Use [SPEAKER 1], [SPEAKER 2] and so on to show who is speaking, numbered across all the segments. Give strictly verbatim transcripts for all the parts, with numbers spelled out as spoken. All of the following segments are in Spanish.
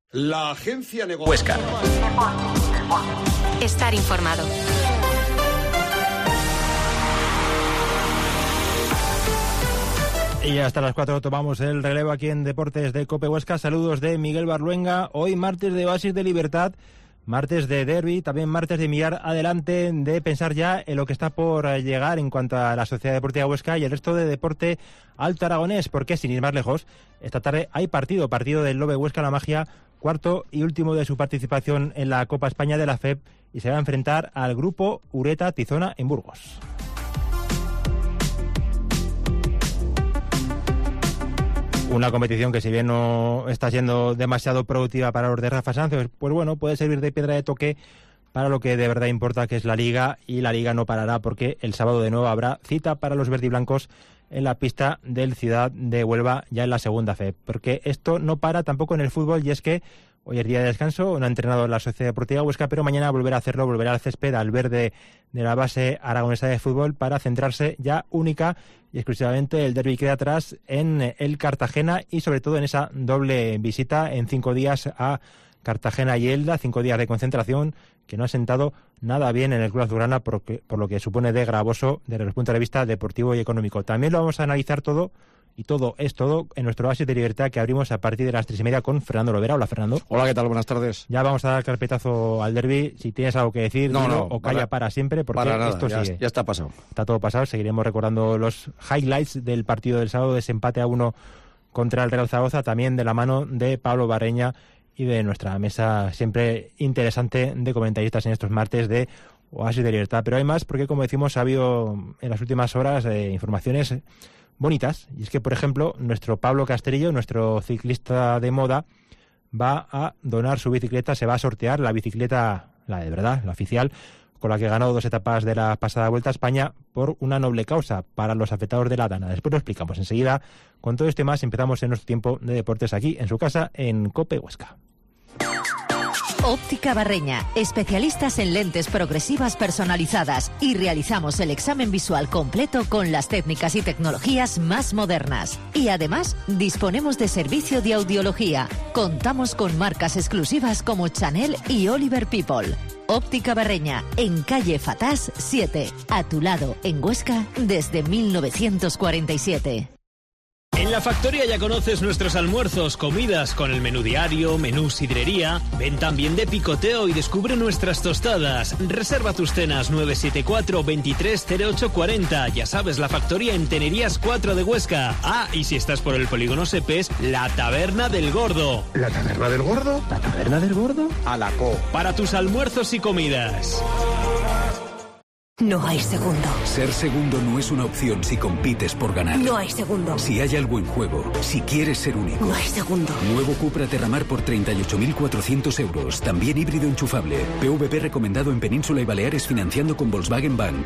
[SPEAKER 1] La agencia negocia.
[SPEAKER 2] Huesca.
[SPEAKER 3] Estar informado.
[SPEAKER 4] Y hasta las cuatro tomamos el relevo aquí en Deportes de COPE Huesca. Saludos de Miguel Barluenga. Hoy martes de Oasis de Libertad, martes de derbi, también martes de mirar adelante, de pensar ya en lo que está por llegar en cuanto a la Sociedad Deportiva Huesca y el resto de deporte alto aragonés, porque sin ir más lejos, esta tarde hay partido, partido del Lobe Huesca La Magia, cuarto y último de su participación en la Copa España de la F E P, y se va a enfrentar al grupo Ureta Tizona en Burgos. Una competición que, si bien no está siendo demasiado productiva para los de Rafa Sánchez, pues bueno, puede servir de piedra de toque para lo que de verdad importa, que es la Liga, y la Liga no parará porque el sábado de nuevo habrá cita para los verdiblancos en la pista del Ciudad de Huelva, ya en la segunda F E P, porque esto no para tampoco en el fútbol, y es que hoy es día de descanso, no ha entrenado la Sociedad Deportiva Huesca, pero mañana volverá a hacerlo, volverá al césped, al verde de la base aragonesa de fútbol, para centrarse ya única y exclusivamente el derbi queda atrás en el Cartagena, y sobre todo en esa doble visita en cinco días a Cartagena y Elda, cinco días de concentración que no ha sentado nada bien en el club azulgrana, por, por lo que supone de gravoso desde el punto de vista deportivo y económico. También lo vamos a analizar todo, y todo es todo, en nuestro Oasis de Libertad, que abrimos a partir de las tres y media con Fernando Lovera. Hola, Fernando.
[SPEAKER 5] Hola, ¿qué tal? Buenas tardes.
[SPEAKER 4] Ya vamos a dar carpetazo al derbi. Si tienes algo que decir,
[SPEAKER 5] no,
[SPEAKER 4] dilo,
[SPEAKER 5] no,
[SPEAKER 4] o calla para, para siempre, porque
[SPEAKER 5] para nada,
[SPEAKER 4] esto
[SPEAKER 5] ya,
[SPEAKER 4] sigue.
[SPEAKER 5] Ya está pasado.
[SPEAKER 4] Está todo pasado. Seguiremos recordando los highlights del partido del sábado, de ese empate a uno contra el Real Zaragoza, también de la mano de Pablo Barreña y de nuestra mesa siempre interesante de comentaristas en estos martes de Oasis de Libertad. Pero hay más, porque como decimos, ha habido en las últimas horas eh, informaciones bonitas, y es que, por ejemplo, nuestro Pablo Castrillo, nuestro ciclista de moda, va a donar su bicicleta, se va a sortear la bicicleta, la de verdad, la oficial, con la que ganó dos etapas de la pasada Vuelta a España, por una noble causa, para los afectados de la Dana. Después lo explicamos enseguida. Con todo esto y más, empezamos en nuestro tiempo de deportes aquí, en su casa, en COPE Huesca.
[SPEAKER 6] Óptica Barreña, especialistas en lentes progresivas personalizadas, y realizamos el examen visual completo con las técnicas y tecnologías más modernas. Y además, disponemos de servicio de audiología. Contamos con marcas exclusivas como Chanel y Oliver People. Óptica Barreña, en calle Fatás siete, a tu lado, en Huesca, desde mil novecientos cuarenta y siete.
[SPEAKER 7] En La Factoría ya conoces nuestros almuerzos, comidas con el menú diario, menú sidrería. Ven también de picoteo y descubre nuestras tostadas. Reserva tus cenas nueve siete cuatro, veintitrés cero ocho cuarenta. Ya sabes, La Factoría en Tenerías cuatro de Huesca. Ah, y si estás por el polígono Sepes, La Taberna del Gordo.
[SPEAKER 1] ¿La taberna del gordo?
[SPEAKER 7] ¿La Taberna del Gordo?
[SPEAKER 1] A la co.
[SPEAKER 7] Para tus almuerzos y comidas.
[SPEAKER 8] No hay segundo.
[SPEAKER 9] Ser segundo no es una opción si compites por ganar.
[SPEAKER 8] No hay segundo.
[SPEAKER 9] Si hay algo en juego, si quieres ser único.
[SPEAKER 8] No hay segundo.
[SPEAKER 9] Nuevo Cupra Terramar por treinta y ocho mil cuatrocientos euros. También híbrido enchufable. P V P recomendado en Península y Baleares, financiando con Volkswagen Bank.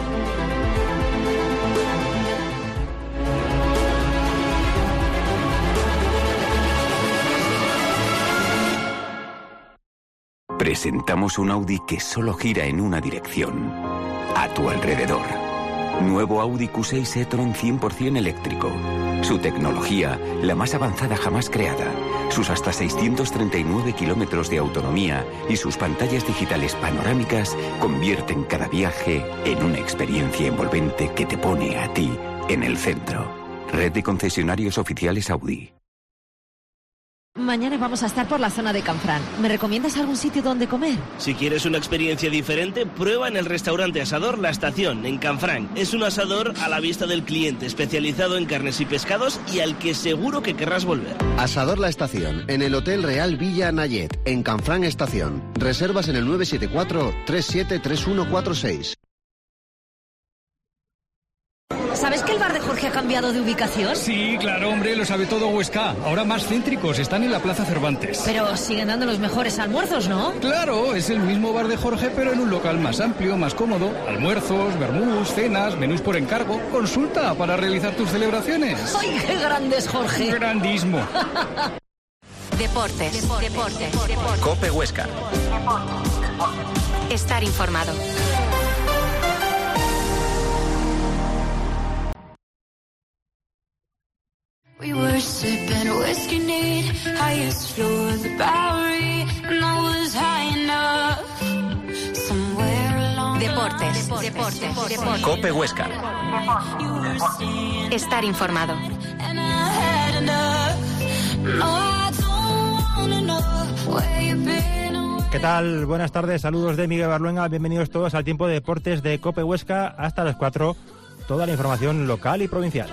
[SPEAKER 9] Presentamos un Audi que solo gira en una dirección. A tu alrededor. Nuevo Audi Q seis e-tron cien por ciento eléctrico. Su tecnología, la más avanzada jamás creada. Sus hasta seiscientos treinta y nueve kilómetros de autonomía y sus pantallas digitales panorámicas convierten cada viaje en una experiencia envolvente que te pone a ti en el centro. Red de concesionarios oficiales Audi.
[SPEAKER 6] Mañana vamos a estar por la zona de Canfrán. ¿Me recomiendas algún sitio donde comer?
[SPEAKER 10] Si quieres una experiencia diferente, prueba en el restaurante Asador La Estación, en Canfrán. Es un asador a la vista del cliente, especializado en carnes y pescados, y al que seguro que querrás volver.
[SPEAKER 11] Asador La Estación, en el Hotel Real Villa Nayet, en Canfrán Estación. Reservas en el nueve siete cuatro, tres siete tres uno cuatro seis.
[SPEAKER 6] ¿Sabes que el bar de Jorge ha cambiado de ubicación?
[SPEAKER 12] Sí, claro, hombre, lo sabe todo Huesca. Ahora más céntricos, están en la Plaza Cervantes.
[SPEAKER 6] Pero siguen dando los mejores almuerzos, ¿no?
[SPEAKER 12] Claro, es el mismo bar de Jorge, pero en un local más amplio, más cómodo. Almuerzos, vermús, cenas, menús por encargo. Consulta para realizar tus celebraciones.
[SPEAKER 6] ¡Ay, qué grande es Jorge!
[SPEAKER 12] Grandísimo.
[SPEAKER 3] Deportes, deportes, deportes, deportes.
[SPEAKER 2] COPE Huesca.
[SPEAKER 3] Estar informado. Deportes, deportes, deportes.
[SPEAKER 9] Cope Huesca.
[SPEAKER 3] Estar informado.
[SPEAKER 4] ¿Qué tal? Buenas tardes, saludos de Miguel Barluenga, bienvenidos todos al tiempo de deportes de Cope Huesca hasta las cuatro, toda la información local y provincial.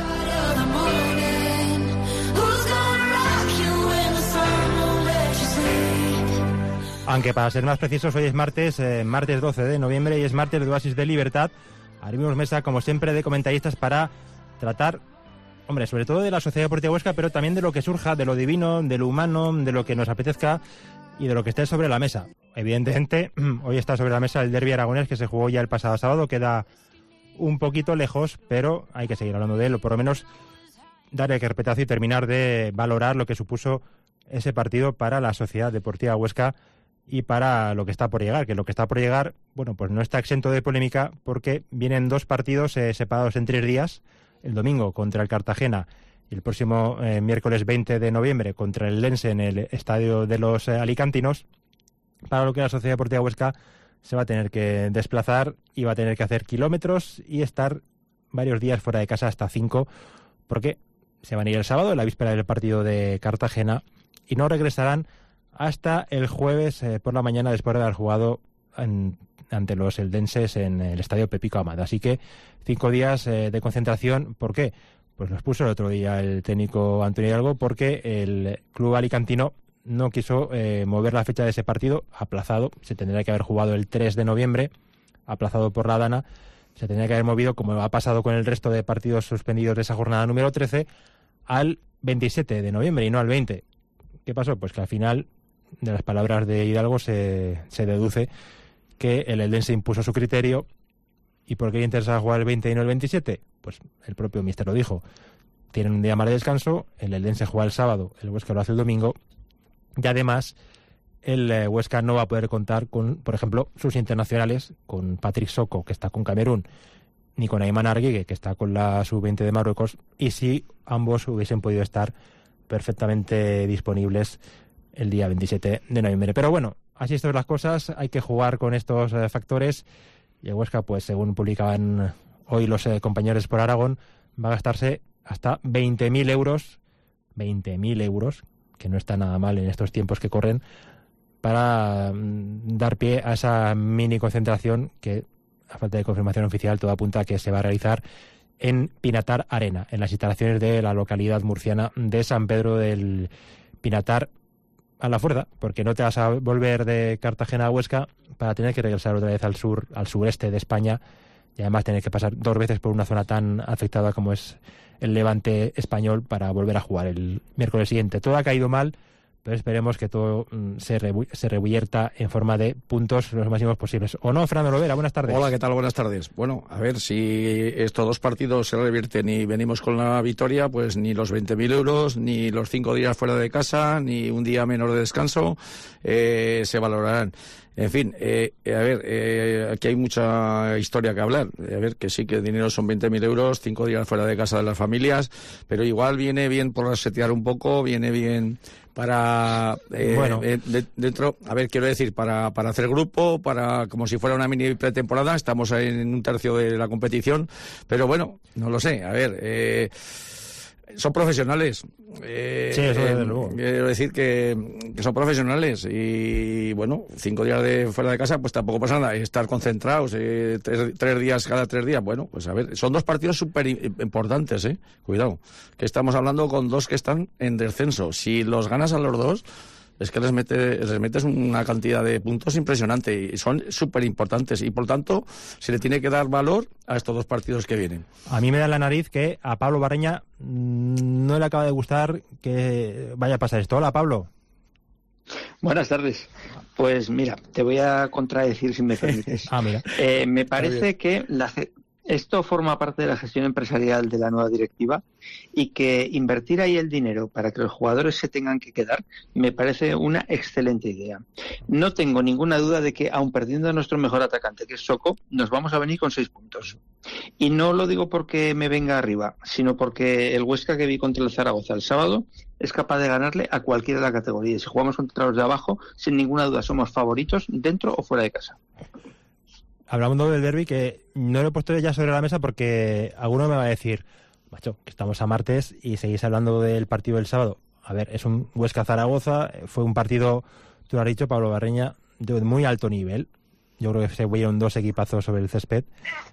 [SPEAKER 4] Aunque para ser más precisos, hoy es martes, eh, martes doce de noviembre y es martes de Oasis de Libertad. Abrimos mesa, como siempre, de comentaristas para tratar, hombre, sobre todo de la Sociedad Deportiva Huesca, pero también de lo que surja, de lo divino, de lo humano, de lo que nos apetezca y de lo que esté sobre la mesa. Evidentemente, hoy está sobre la mesa el derbi aragonés que se jugó ya el pasado sábado, queda un poquito lejos, pero hay que seguir hablando de él, o por lo menos darle el carpetazo y terminar de valorar lo que supuso ese partido para la Sociedad Deportiva Huesca y para lo que está por llegar, que lo que está por llegar, bueno, pues no está exento de polémica porque vienen dos partidos eh, separados en tres días, el domingo contra el Cartagena y el próximo eh, miércoles veinte de noviembre contra el Lense en el estadio de los eh, alicantinos, para lo que la Sociedad Deportiva Huesca se va a tener que desplazar y va a tener que hacer kilómetros y estar varios días fuera de casa, hasta cinco, porque se van a ir el sábado, en la víspera del partido de Cartagena, y no regresarán hasta el jueves eh, por la mañana, después de haber jugado en, ante los eldenses en el estadio Pepico Amado. Así que cinco días eh, de concentración. ¿Por qué? Pues los puso el otro día el técnico Antonio Hidalgo, porque el club alicantino no quiso eh, mover la fecha de ese partido, aplazado. Se tendría que haber jugado el tres de noviembre, aplazado por la Dana. Se tendría que haber movido, como ha pasado con el resto de partidos suspendidos de esa jornada número trece, al veintisiete de noviembre y no al veinte. ¿Qué pasó? Pues que al final, de las palabras de Hidalgo, se, se deduce que el eldense impuso su criterio. ¿Y por qué le interesa jugar el veinte y no el veintisiete? Pues el propio míster lo dijo. Tienen un día más de descanso, el eldense juega el sábado, el Huesca lo hace el domingo, y además el eh, Huesca no va a poder contar con, por ejemplo, sus internacionales, con Patrick Soko, que está con Camerún, ni con Ayman Arguegue, que está con la sub veinte de Marruecos, y si ambos hubiesen podido estar perfectamente disponibles el día veintisiete de noviembre. Pero bueno, así están las cosas, hay que jugar con estos eh, factores, y el Huesca, pues según publicaban hoy los eh, compañeros por Aragón, va a gastarse hasta veinte mil euros, veinte mil euros, que no está nada mal en estos tiempos que corren, para mm, dar pie a esa mini concentración que, a falta de confirmación oficial, todo apunta a que se va a realizar en Pinatar Arena, en las instalaciones de la localidad murciana de San Pedro del Pinatar, a la fuerza, porque no te vas a volver de Cartagena a Huesca para tener que regresar otra vez al sur, al sureste de España, y además tener que pasar dos veces por una zona tan afectada como es el Levante español para volver a jugar el miércoles siguiente. Todo ha caído mal, pero esperemos que todo mm, se, revu se revierta en forma de puntos los máximos posibles. ¿O no, Fernando Lovera? Buenas tardes.
[SPEAKER 2] Hola, ¿qué tal? Buenas tardes. Bueno, a ver, si estos dos partidos se revierten y venimos con la victoria, pues ni los veinte mil euros, ni los cinco días fuera de casa, ni un día menos de descanso eh, se valorarán. En fin, eh, a ver, eh, aquí hay mucha historia que hablar. A ver, que sí que el dinero son veinte mil euros, cinco días fuera de casa de las familias, pero igual viene bien por resetear un poco, viene bien para eh,
[SPEAKER 4] bueno.
[SPEAKER 2] eh, de, dentro, a ver, quiero decir, para, para hacer grupo, para como si fuera una mini pretemporada. Estamos en un tercio de la competición, pero bueno, no lo sé. A ver, eh, son profesionales. Eh,
[SPEAKER 4] sí, eso desde
[SPEAKER 2] eh,
[SPEAKER 4] luego.
[SPEAKER 2] Quiero decir que, que son profesionales y, bueno, cinco días de fuera de casa, pues tampoco pasa nada. Estar concentrados eh, tres, tres días cada tres días, bueno, pues a ver, son dos partidos súper importantes, ¿eh? Cuidado, que estamos hablando con dos que están en descenso. Si los ganas a los dos, es que les, mete, les metes una cantidad de puntos impresionante y son súper importantes y por tanto se le tiene que dar valor a estos dos partidos que vienen.
[SPEAKER 4] A mí me da la nariz que a Pablo Barreña mmm, no le acaba de gustar que vaya a pasar esto. Hola, Pablo.
[SPEAKER 5] Buenas tardes. Pues mira, te voy a contradecir si me permites.
[SPEAKER 4] ah, mira.
[SPEAKER 5] Eh, me parece que la, esto forma parte de la gestión empresarial de la nueva directiva y que invertir ahí el dinero para que los jugadores se tengan que quedar me parece una excelente idea. No tengo ninguna duda de que, aun perdiendo a nuestro mejor atacante, que es Soko, nos vamos a venir con seis puntos. Y no lo digo porque me venga arriba, sino porque el Huesca que vi contra el Zaragoza el sábado es capaz de ganarle a cualquiera de la categoría. Y si jugamos contra los de abajo, sin ninguna duda somos favoritos dentro o fuera de casa.
[SPEAKER 4] Hablando del derbi, que no lo he puesto ya sobre la mesa porque alguno me va a decir, macho, que estamos a martes y seguís hablando del partido del sábado. A ver, es un Huesca-Zaragoza, fue un partido, tú lo has dicho, Pablo Barreña, de muy alto nivel. Yo creo que se vieron dos equipazos sobre el césped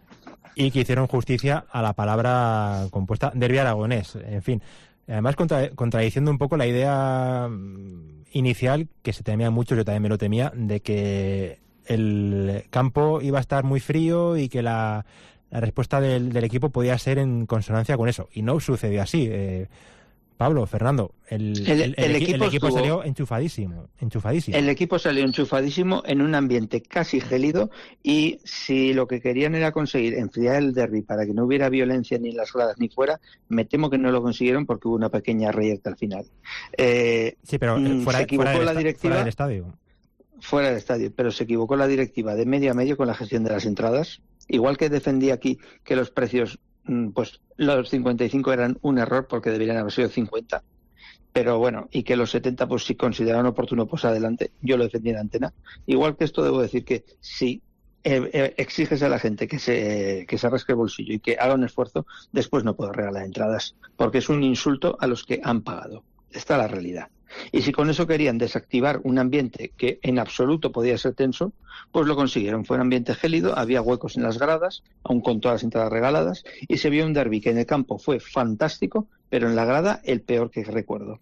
[SPEAKER 4] y que hicieron justicia a la palabra compuesta derbi aragonés. En fin, además contra, contradiciendo un poco la idea inicial, que se temía mucho, yo también me lo temía, de que el campo iba a estar muy frío y que la, la respuesta del, del equipo podía ser en consonancia con eso. Y no sucedió así. Eh, Pablo, Fernando, el, el, el, el equipo, el equipo estuvo, salió enchufadísimo, enchufadísimo.
[SPEAKER 5] El equipo salió enchufadísimo en un ambiente casi gélido y si lo que querían era conseguir enfriar el derbi para que no hubiera violencia ni en las gradas ni fuera, me temo que no lo consiguieron porque hubo una pequeña reyerta al final. Eh,
[SPEAKER 4] sí, pero fuera,
[SPEAKER 5] se equivocó
[SPEAKER 4] fuera,
[SPEAKER 5] la
[SPEAKER 4] del,
[SPEAKER 5] directiva,
[SPEAKER 4] fuera del estadio.
[SPEAKER 5] Fuera del estadio, pero se equivocó la directiva de medio a medio con la gestión de las entradas. Igual que defendí aquí que los precios, pues los cincuenta y cinco eran un error porque deberían haber sido cincuenta. Pero bueno, y que los setenta pues si consideraron oportuno, pues adelante. Yo lo defendí en antena. Igual que esto debo decir que si eh, eh, exiges a la gente que se, que se rasque el bolsillo y que haga un esfuerzo, después no puedo regalar entradas, porque es un insulto a los que han pagado. Esta es la realidad. Y si con eso querían desactivar un ambiente que en absoluto podía ser tenso, pues lo consiguieron. Fue un ambiente gélido, había huecos en las gradas, aun con todas las entradas regaladas, y se vio un derbi que en el campo fue fantástico, pero en la grada el peor que recuerdo.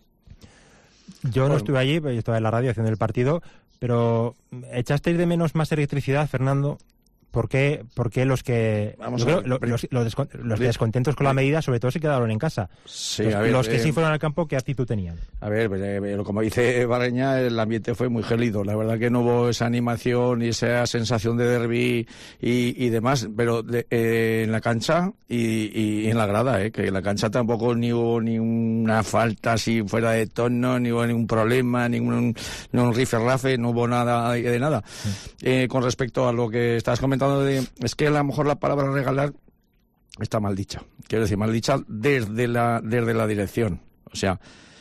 [SPEAKER 4] Yo no bueno. estuve allí, yo estaba en la radio haciendo el partido, pero ¿echasteis de menos más electricidad, Fernando? ¿Por qué, por qué los que Vamos creo, lo, los, los, descont los descontentos con la medida, sobre todo, se quedaron en casa?
[SPEAKER 2] Sí,
[SPEAKER 4] los
[SPEAKER 2] a ver,
[SPEAKER 4] los que
[SPEAKER 2] eh, sí
[SPEAKER 4] fueron al campo, ¿qué actitud tenían?
[SPEAKER 2] A ver, eh, como dice Barreña, el ambiente fue muy gélido. La verdad que no hubo esa animación y esa sensación de derbi y, y demás, pero de, eh, en la cancha y, y en la grada, eh, que en la cancha tampoco ni hubo ni una falta así fuera de tono, ni hubo ningún problema, ningún ni un rifirrafe, no hubo nada de nada. Sí. Eh, con respecto a lo que estabas comentando, De, es que a lo mejor la palabra regalar está mal dicha, quiero decir, mal dicha desde la, desde la dirección, o sea,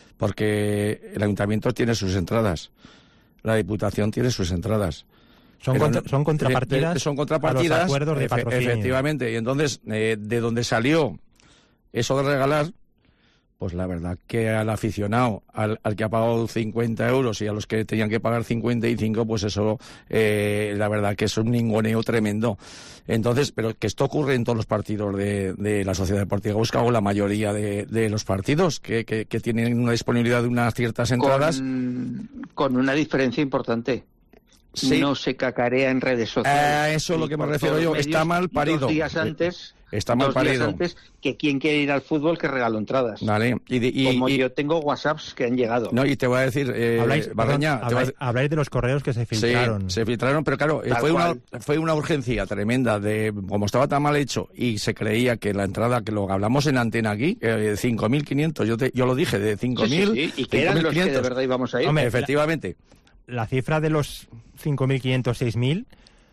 [SPEAKER 2] porque el ayuntamiento tiene sus entradas, la diputación tiene sus entradas.
[SPEAKER 4] Son, contra, son contrapartidas,
[SPEAKER 2] son contrapartidas a los
[SPEAKER 4] acuerdos de patrocinio.
[SPEAKER 2] Efectivamente, y entonces, eh, de donde salió eso de regalar, pues la verdad que al aficionado, al, al que ha pagado cincuenta euros y a los que tenían que pagar cincuenta y cinco, pues eso, eh, la verdad que es un ninguneo tremendo. Entonces, pero que esto ocurre en todos los partidos de, de la Sociedad Deportiva Huesca, o la mayoría de, de los partidos, que, que, que tienen una disponibilidad de unas ciertas entradas.
[SPEAKER 5] Con, con una diferencia importante.
[SPEAKER 2] Sí.
[SPEAKER 5] No se cacarea en redes sociales.
[SPEAKER 2] Eh, eso es lo que me refiero yo. Está mal parido.
[SPEAKER 5] Dos días antes...
[SPEAKER 2] Está mal
[SPEAKER 5] dos
[SPEAKER 2] parido.
[SPEAKER 5] días antes que quien quiere ir al fútbol que regalo entradas.
[SPEAKER 2] Vale. Y, de, y
[SPEAKER 5] Como
[SPEAKER 2] y,
[SPEAKER 5] yo tengo WhatsApps que han llegado.
[SPEAKER 2] No, y te voy a decir, eh,
[SPEAKER 4] habláis,
[SPEAKER 2] Barreña,
[SPEAKER 4] perdón, habláis, a... habláis de los correos que se filtraron.
[SPEAKER 2] Sí, se filtraron, pero claro, fue una, fue una urgencia tremenda de como estaba tan mal hecho y se creía que la entrada, que lo hablamos en antena aquí, eh, cinco mil quinientos, yo, te, yo lo dije, de cinco mil.
[SPEAKER 5] Sí, sí, sí. Y que eran los que de verdad íbamos a ir.
[SPEAKER 2] Hombre, efectivamente.
[SPEAKER 4] La, la cifra de los cinco mil quinientos, seis mil...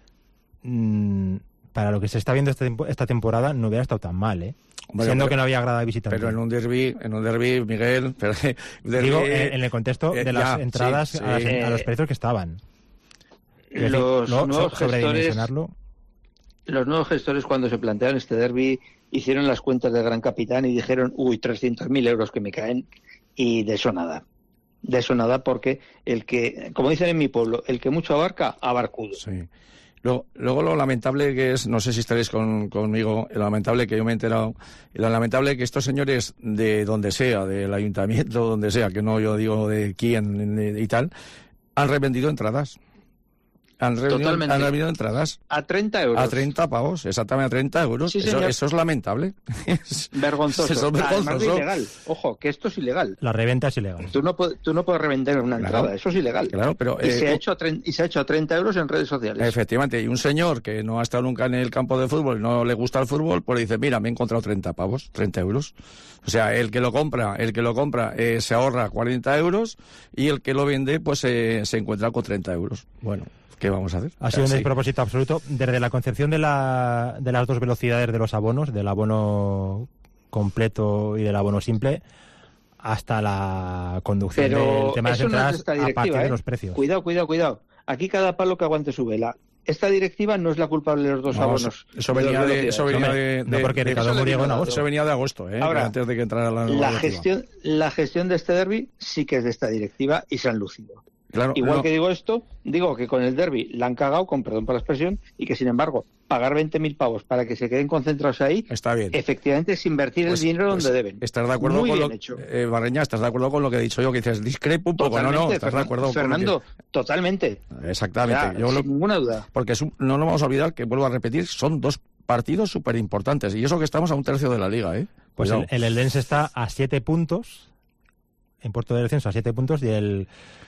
[SPEAKER 4] Mmm, para lo que se está viendo esta, esta temporada no hubiera estado tan mal, ¿eh? Bueno, siendo pero, que no había grada de visitantes.
[SPEAKER 2] Pero en un derbi, en un derbi, Miguel... Pero, derbi,
[SPEAKER 4] Digo, en, en el contexto de eh, las ya, entradas
[SPEAKER 2] sí, sí.
[SPEAKER 4] A, las, a los precios que estaban.
[SPEAKER 5] Los
[SPEAKER 4] decir,
[SPEAKER 5] nuevos
[SPEAKER 4] so,
[SPEAKER 5] gestores... Los nuevos gestores, cuando se plantearon este derbi, hicieron las cuentas del Gran Capitán y dijeron, uy, trescientos mil euros que me caen, y de eso nada. De eso nada, porque el que, como dicen en mi pueblo, el que mucho abarca, abarcudo.
[SPEAKER 2] Sí. Luego, luego lo lamentable que es, no sé si estaréis con, conmigo, lo lamentable que yo me he enterado, lo lamentable que estos señores de donde sea, del ayuntamiento, donde sea, que no yo digo de quién de, y tal, han revendido entradas. Han reunido, han reunido entradas.
[SPEAKER 5] A treinta euros.
[SPEAKER 2] A treinta pavos, exactamente a treinta euros.
[SPEAKER 5] Sí,
[SPEAKER 2] eso, eso es lamentable.
[SPEAKER 5] Vergonzoso.
[SPEAKER 2] Eso es vergonzoso.
[SPEAKER 5] Además de ilegal. Ojo, que esto es ilegal.
[SPEAKER 4] La reventa es ilegal.
[SPEAKER 5] Tú no, puedes, tú no puedes revender una
[SPEAKER 2] Claro.
[SPEAKER 5] entrada, eso es ilegal.
[SPEAKER 2] Claro, pero,
[SPEAKER 5] y,
[SPEAKER 2] eh,
[SPEAKER 5] se ha hecho a tre- y se ha hecho a treinta euros en redes sociales.
[SPEAKER 2] Efectivamente, y un señor que no ha estado nunca en el campo de fútbol y no le gusta el fútbol, pues le dice, mira, me he encontrado treinta pavos, treinta euros. O sea, el que lo compra, el que lo compra eh, se ahorra cuarenta euros y el que lo vende, pues eh, se encuentra con treinta euros. Bueno, ¿qué vamos a hacer?
[SPEAKER 4] Ha sido un
[SPEAKER 2] Sí.
[SPEAKER 4] despropósito absoluto. Desde la concepción de, la, de las dos velocidades de los abonos, del abono completo y del abono simple, hasta la conducción
[SPEAKER 5] Pero
[SPEAKER 4] del tema de las
[SPEAKER 5] eso no es
[SPEAKER 4] entradas
[SPEAKER 5] de esta
[SPEAKER 4] a partir
[SPEAKER 5] directiva,
[SPEAKER 4] de
[SPEAKER 5] ¿eh?
[SPEAKER 4] los precios.
[SPEAKER 5] Cuidado, cuidado, cuidado. Aquí cada palo que aguante su vela. Esta directiva no es la culpable de los dos
[SPEAKER 2] No,
[SPEAKER 5] abonos.
[SPEAKER 2] Eso
[SPEAKER 5] de
[SPEAKER 2] venía
[SPEAKER 5] dos
[SPEAKER 2] de, eso venía
[SPEAKER 5] velocidades.
[SPEAKER 2] de,
[SPEAKER 4] no
[SPEAKER 2] de-
[SPEAKER 4] porque
[SPEAKER 2] de-
[SPEAKER 4] Ricardo
[SPEAKER 2] eso
[SPEAKER 4] murió en
[SPEAKER 2] venía-
[SPEAKER 4] agosto.
[SPEAKER 2] Eso venía de agosto, ¿eh?
[SPEAKER 5] Ahora,
[SPEAKER 2] antes de que entrara la nueva
[SPEAKER 5] La
[SPEAKER 2] directiva.
[SPEAKER 5] gestión, la gestión de este derbi sí que es de esta directiva y se han lucido.
[SPEAKER 2] Claro,
[SPEAKER 5] Igual
[SPEAKER 2] no.
[SPEAKER 5] que digo esto, digo que con el derbi la han cagado, con perdón por la expresión, y que sin embargo pagar veinte mil pavos para que se queden concentrados ahí,
[SPEAKER 2] está bien.
[SPEAKER 5] Efectivamente es invertir
[SPEAKER 2] Pues-
[SPEAKER 5] el dinero
[SPEAKER 2] pues
[SPEAKER 5] donde deben.
[SPEAKER 2] ¿Estás de acuerdo
[SPEAKER 5] Muy
[SPEAKER 2] con
[SPEAKER 5] bien
[SPEAKER 2] lo
[SPEAKER 5] hecho.
[SPEAKER 2] eh, Barreña, ¿estás de acuerdo con lo que he dicho yo? Que dices, discrepo un poco, no, no,
[SPEAKER 5] Totalmente,
[SPEAKER 2] ¿estás de
[SPEAKER 5] Fernan-
[SPEAKER 2] acuerdo? con lo
[SPEAKER 5] Fernando, totalmente.
[SPEAKER 2] que- Exactamente.
[SPEAKER 5] O sea,
[SPEAKER 2] Yo lo-
[SPEAKER 5] sin ninguna duda.
[SPEAKER 2] Porque es un- no nos vamos a olvidar que, vuelvo a repetir, son dos partidos súper importantes. Y eso que estamos a un tercio de la liga, ¿eh?
[SPEAKER 4] Pues
[SPEAKER 2] Cuidado.
[SPEAKER 4] el, el Eldense está a siete puntos, en puerto de descenso a siete puntos, y el,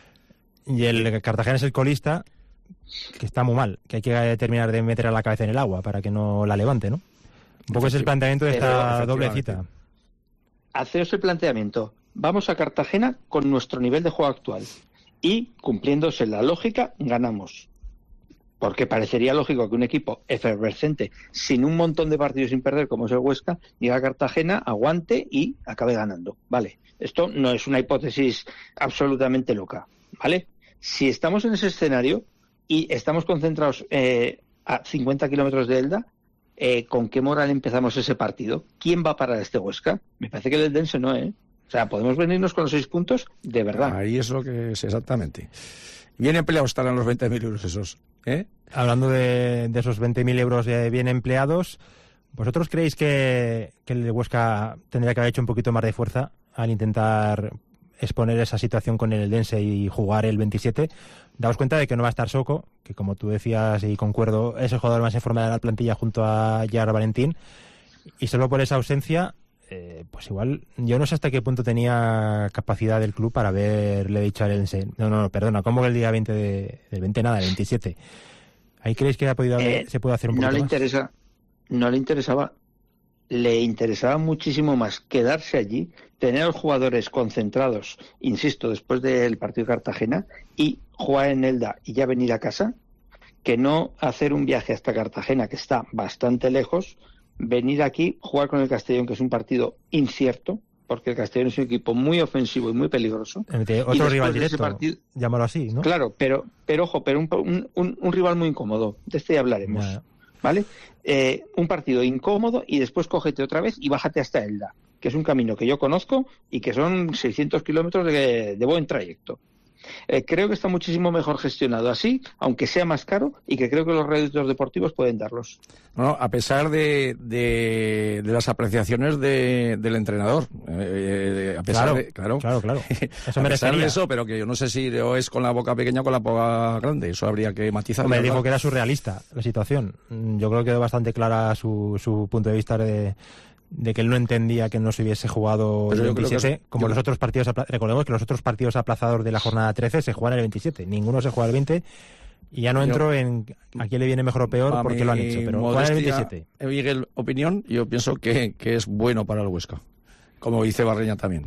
[SPEAKER 4] y el Cartagena es el colista, que está muy mal, que hay que terminar de meter a la cabeza en el agua para que no la levante, ¿no? Un poco es el planteamiento de
[SPEAKER 5] Pero,
[SPEAKER 4] esta doble
[SPEAKER 2] efectivamente.
[SPEAKER 4] cita.
[SPEAKER 5] Haceos el planteamiento. Vamos a Cartagena con nuestro nivel de juego actual. Y, cumpliéndose la lógica, ganamos. Porque parecería lógico que un equipo efervescente, sin un montón de partidos sin perder, como es el Huesca, llegue a Cartagena, aguante y acabe ganando. Vale. Esto no es una hipótesis absolutamente loca. ¿Vale? Si estamos en ese escenario y estamos concentrados eh, a cincuenta kilómetros de Elda, eh, ¿con qué moral empezamos ese partido? ¿Quién va a parar a este Huesca? Me parece que el Eldense no, ¿eh? O sea, podemos venirnos con los seis puntos de verdad.
[SPEAKER 2] Ahí es lo que es exactamente. Bien empleados estarán los veinte mil euros esos, ¿eh?
[SPEAKER 4] Hablando de, de esos veinte mil euros eh, bien empleados, ¿vosotros creéis que, que el Huesca tendría que haber hecho un poquito más de fuerza al intentar exponer esa situación con el Eldense y jugar el veintisiete? Daos cuenta de que no va a estar Soko, que como tú decías y concuerdo, es el jugador más en forma de la plantilla junto a Gerard Valentín, y solo por esa ausencia, eh, pues igual, yo no sé hasta qué punto tenía capacidad del club para haberle dicho al Eldense, no, no, no, perdona, ¿cómo que el día veinte de, del veinte nada, el veintisiete? ¿Ahí creéis que ha podido haber-
[SPEAKER 5] Eh,
[SPEAKER 4] se puede hacer un
[SPEAKER 5] no
[SPEAKER 4] poquito
[SPEAKER 5] le
[SPEAKER 4] más?
[SPEAKER 5] interesa, no le interesaba, le interesaba muchísimo más quedarse allí, tener a los jugadores concentrados, insisto, después del partido de Cartagena, y jugar en Elda y ya venir a casa, que no hacer un viaje hasta Cartagena, que está bastante lejos, venir aquí, jugar con el Castellón, que es un partido incierto, porque el Castellón es un equipo muy ofensivo y muy peligroso.
[SPEAKER 4] Entre
[SPEAKER 5] Y
[SPEAKER 4] otro
[SPEAKER 5] después
[SPEAKER 4] rival
[SPEAKER 5] de ese
[SPEAKER 4] directo,
[SPEAKER 5] partido-
[SPEAKER 4] llámalo así, ¿no?
[SPEAKER 5] Claro, pero, pero ojo, pero un, un, un rival muy incómodo. De este ya hablaremos.
[SPEAKER 4] Ya.
[SPEAKER 5] ¿Vale? Eh, un partido incómodo y después cógete otra vez y bájate hasta Elda, que es un camino que yo conozco y que son seiscientos kilómetros de, de buen trayecto. Eh, creo que está muchísimo mejor gestionado así, aunque sea más caro, y que creo que los réditos deportivos pueden darlos.
[SPEAKER 2] No, no, a pesar de, de, de las apreciaciones de, del entrenador. Eh, a pesar
[SPEAKER 4] Claro,
[SPEAKER 2] de, claro,
[SPEAKER 4] claro, claro. Eso
[SPEAKER 2] a pesar
[SPEAKER 4] merecería.
[SPEAKER 2] de eso, pero que yo no sé si o es con la boca pequeña o con la boca grande. Eso habría que matizar.
[SPEAKER 4] Hombre,
[SPEAKER 2] ¿verdad?
[SPEAKER 4] dijo que era surrealista la situación. Mm, Yo creo que quedó bastante clara su, su punto de vista de, de que él no entendía que no se hubiese jugado
[SPEAKER 2] Pero
[SPEAKER 4] el
[SPEAKER 2] yo creo que
[SPEAKER 4] veintisiete,
[SPEAKER 2] es-
[SPEAKER 4] como
[SPEAKER 2] yo-
[SPEAKER 4] los otros partidos. apla- Recordemos que los otros partidos aplazados de la jornada trece se juegan el veintisiete. Ninguno se juega el veinte. Y ya no
[SPEAKER 2] Yo-
[SPEAKER 4] entro en a quién le viene mejor o peor
[SPEAKER 2] A
[SPEAKER 4] porque lo han
[SPEAKER 2] mi
[SPEAKER 4] hecho, pero juegan el
[SPEAKER 2] modestia,
[SPEAKER 4] veintisiete.
[SPEAKER 2] eh, Miguel, opinión, yo pienso que, que es bueno para el Huesca. Como dice Barreña también.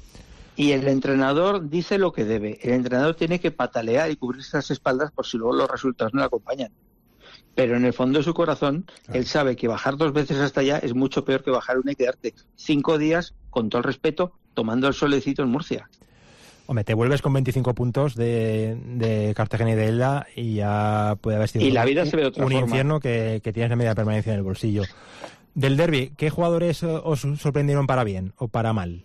[SPEAKER 5] Y el entrenador dice lo que debe. El entrenador tiene que patalear y cubrirse las espaldas por si luego los resultados no le acompañan. Pero en el fondo de su corazón,
[SPEAKER 2] Claro.
[SPEAKER 5] él sabe que bajar dos veces hasta allá es mucho peor que bajar una y quedarte cinco días, con todo el respeto, tomando el solecito en Murcia.
[SPEAKER 4] Hombre, te vuelves con veinticinco puntos de, de Cartagena y de Elda y ya puede haber sido
[SPEAKER 5] Y la
[SPEAKER 4] un-
[SPEAKER 5] vida se ve de otra
[SPEAKER 4] un
[SPEAKER 5] forma.
[SPEAKER 4] infierno que, que tienes la media permanencia en el bolsillo. Del derbi, ¿qué jugadores eh, os sorprendieron para bien o para mal?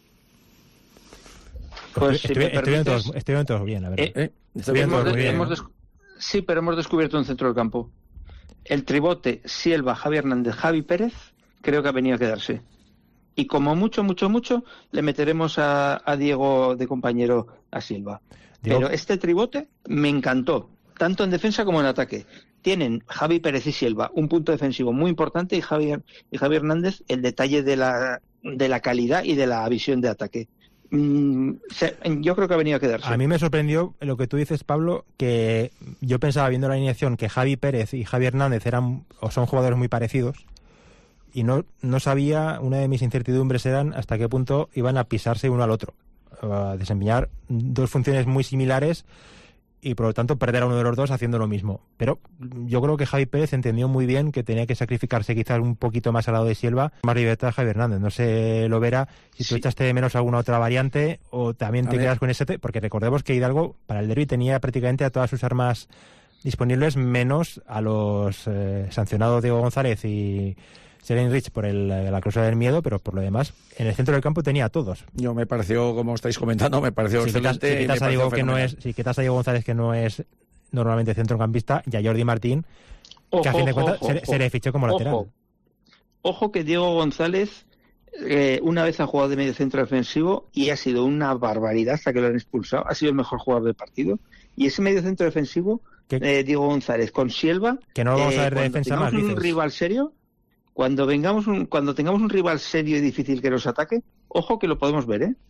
[SPEAKER 5] Pues, si
[SPEAKER 4] Estuvi-
[SPEAKER 5] me
[SPEAKER 4] estuvieron,
[SPEAKER 5] permites,
[SPEAKER 4] todos, estuvieron todos bien, la verdad.
[SPEAKER 5] Eh,
[SPEAKER 2] ¿Eh?
[SPEAKER 4] Estuvieron
[SPEAKER 5] hemos
[SPEAKER 4] todos muy
[SPEAKER 5] de-
[SPEAKER 4] bien.
[SPEAKER 5] hemos
[SPEAKER 4] ¿no?
[SPEAKER 5] des- Sí, pero hemos descubierto un centro del campo. El tribote, Sielva, Javi Hernández, Javi Pérez, creo que ha venido a quedarse. Y como mucho, mucho, mucho, le meteremos a, a Diego de compañero a Silva.
[SPEAKER 4] Diego-
[SPEAKER 5] Pero este tribote me encantó. tanto en defensa como en ataque. Tienen Javi Pérez y Silva un punto defensivo muy importante y Javier y Javi Hernández el detalle de la de la calidad y de la visión de ataque. Mm, se, yo creo que ha venido a quedarse.
[SPEAKER 4] A mí me sorprendió lo que tú dices, Pablo, que yo pensaba viendo la alineación que Javi Pérez y Javi Hernández eran o son jugadores muy parecidos y no no sabía, una de mis incertidumbres eran hasta qué punto iban a pisarse uno al otro, a desempeñar dos funciones muy similares y por lo tanto perder a uno de los dos haciendo lo mismo. Pero yo creo que Javi Pérez entendió muy bien que tenía que sacrificarse quizás un poquito más al lado de Silva, más libertad de Javi Hernández. No sé, Lovera, si tú sí. echaste de menos alguna otra variante o también te a quedas ver. con ese, te... porque recordemos que Hidalgo para el derbi tenía prácticamente a todas sus armas disponibles, menos a los eh, sancionados Diego González y Seren Rich por el, la cláusula del miedo, pero por lo demás, en el centro del campo tenía a todos.
[SPEAKER 2] Yo me pareció, como estáis comentando, me pareció
[SPEAKER 4] si
[SPEAKER 2] excelente.
[SPEAKER 4] Si quitas, a Diego que no es, si quitas a Diego González, que no es normalmente centrocampista, y a Jordi Martín, ojo, que a fin de cuentas ojo, se, ojo, se le fichó como
[SPEAKER 5] ojo.
[SPEAKER 4] lateral.
[SPEAKER 5] Ojo que Diego González eh, una vez ha jugado de medio centro defensivo y ha sido una barbaridad hasta que lo han expulsado. Ha sido el mejor jugador del partido. Y ese medio centro defensivo, eh, Diego González con Silva,
[SPEAKER 4] que no lo vamos a ver de
[SPEAKER 5] eh,
[SPEAKER 4] defensa más,
[SPEAKER 5] un
[SPEAKER 4] dices.
[SPEAKER 5] rival serio. Cuando vengamos un, cuando tengamos un rival serio y difícil que nos ataque, ojo que lo podemos ver, ¿eh?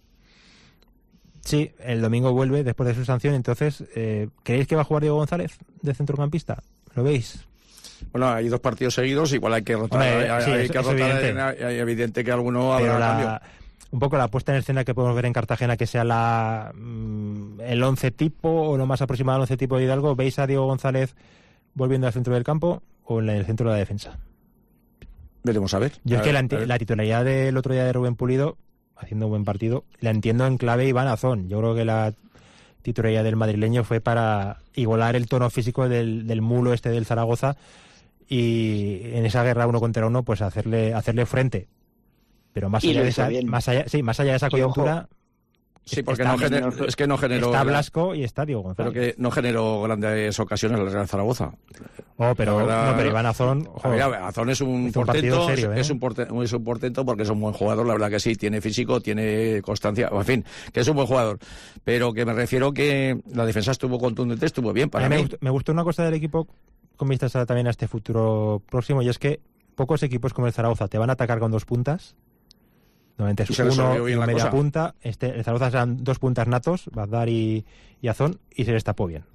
[SPEAKER 4] Sí, el domingo vuelve después de su sanción, entonces, eh, ¿creéis que va a jugar Diego González de centrocampista? ¿Lo veis?
[SPEAKER 2] Bueno, hay dos partidos seguidos, igual hay que rotar,
[SPEAKER 4] Hombre,
[SPEAKER 2] hay,
[SPEAKER 4] sí,
[SPEAKER 2] hay
[SPEAKER 4] es,
[SPEAKER 2] que
[SPEAKER 4] es
[SPEAKER 2] rotar,
[SPEAKER 4] evidente.
[SPEAKER 2] Es evidente que alguno habrá
[SPEAKER 4] la,
[SPEAKER 2] cambio.
[SPEAKER 4] Un poco la puesta en escena que podemos ver en Cartagena, que sea la mmm, el once tipo o lo más aproximado al once tipo de Hidalgo, ¿veis a Diego González volviendo al centro del campo o en el centro de la defensa?
[SPEAKER 2] Veremos a ver.
[SPEAKER 4] Yo
[SPEAKER 2] a
[SPEAKER 4] es que
[SPEAKER 2] ver,
[SPEAKER 4] la, la titularidad del otro día de Rubén Pulido, haciendo un buen partido, la entiendo en clave Iván Azón. Yo creo que la titularidad del madrileño fue para igualar el tono físico del, del mulo este del Zaragoza y en esa guerra uno contra uno pues hacerle hacerle frente. Pero más allá de esa, más allá, sí, más allá de esa coyuntura.
[SPEAKER 2] Sí, porque no gener, es que no generó...
[SPEAKER 4] Está Blasco y está Diego González.
[SPEAKER 2] Pero que no generó grandes ocasiones el Real Zaragoza.
[SPEAKER 4] Oh, pero, verdad, no, pero Iván Azón...
[SPEAKER 2] Mira, Azón es un portento, un serio, ¿eh? es, un portento, es un portento porque es un buen jugador, la verdad que sí, tiene físico, tiene constancia, en fin, que es un buen jugador. Pero que me refiero que la defensa estuvo contundente, estuvo bien para
[SPEAKER 4] a mí.
[SPEAKER 2] mí.
[SPEAKER 4] Me gustó, me gustó una cosa del equipo, con vistas a, también a este futuro próximo, y es que pocos equipos como el Zaragoza te van a atacar con dos puntas. Normalmente es uno y media cosa. punta. Este, el Zaragoza eran dos puntas natos, Bagdar y, y Azón, y se les tapó bien.